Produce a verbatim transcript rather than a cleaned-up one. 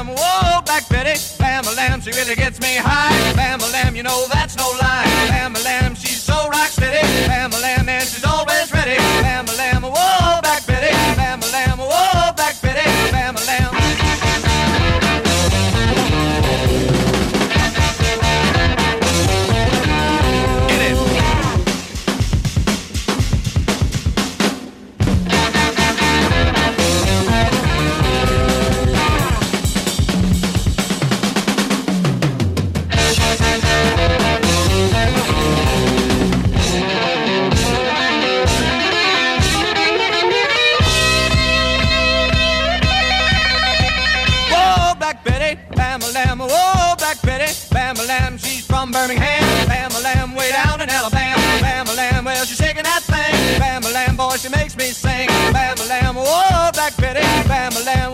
Bam, whoa, Black Betty. Bam-a-lam, she really gets me high. Bam-a-lam, you know that's no lie. Bam-a-lam, she's so rock steady. Bam-a-lam, and she's always ready. Bam-a-lam, whoa, Black Betty. Bam-a-lam, whoa, Black Betty. Bam-a-lam. Bam-a-lam, whoa, Black Betty. Bam-a-lam, she's from Birmingham. Bam-a-lam, way down in Alabama. Bam-a-lam, well, she's shaking that thing. Bam-a-lam, boy, she makes me sing. Bam-a-lam, whoa, Black Betty. Bam-a-lam.